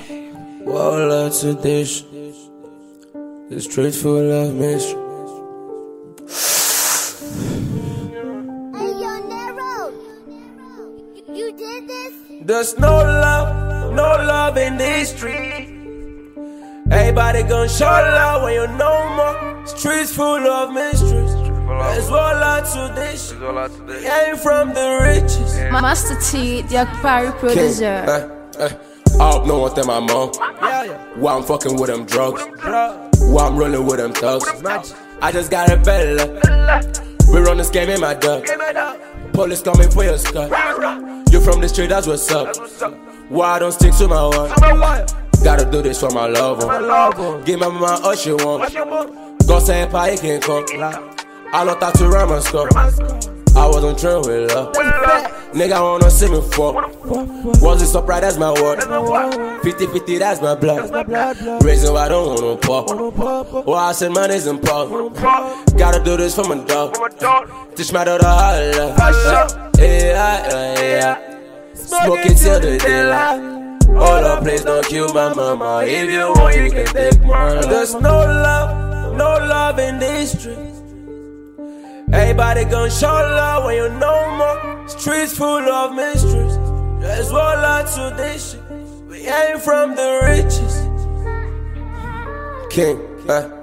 Well, lots of this. The streets full of mystery. Hey, yo, Nero! You did this? There's no love in this street. Everybody gon' show love when you know more. Streets full of mysteries. There's one lot to this. We ain't from the riches. Master T, the Akpari producer. I hope no one tell my mom why I'm fucking with them drugs, why I'm rolling with them thugs. I just got a bella. We run this game in my dog. Police coming for your skull. You from the street, that's what's up. Why I don't stick to my word? Gotta do this for my love one. Give my mama all she want. God say Empire can come. I don't talk to run my score. I wasn't trained with love. Nigga wanna see me fuck. Was it surprise? That's my word. 50-50, that's my blood. Reason why I don't wanna pop. Why I said money isn't pop. Gotta do this for my dog. Teach my daughter how to love. Yeah. Smoke it till the daylight. Hold up, please don't kill my mama. If you want, you can take mine. There's no love in this street. Everybody gon' show love when you know more. Streets full of mysteries. There's one lot to this shit. We ain't from the riches. King,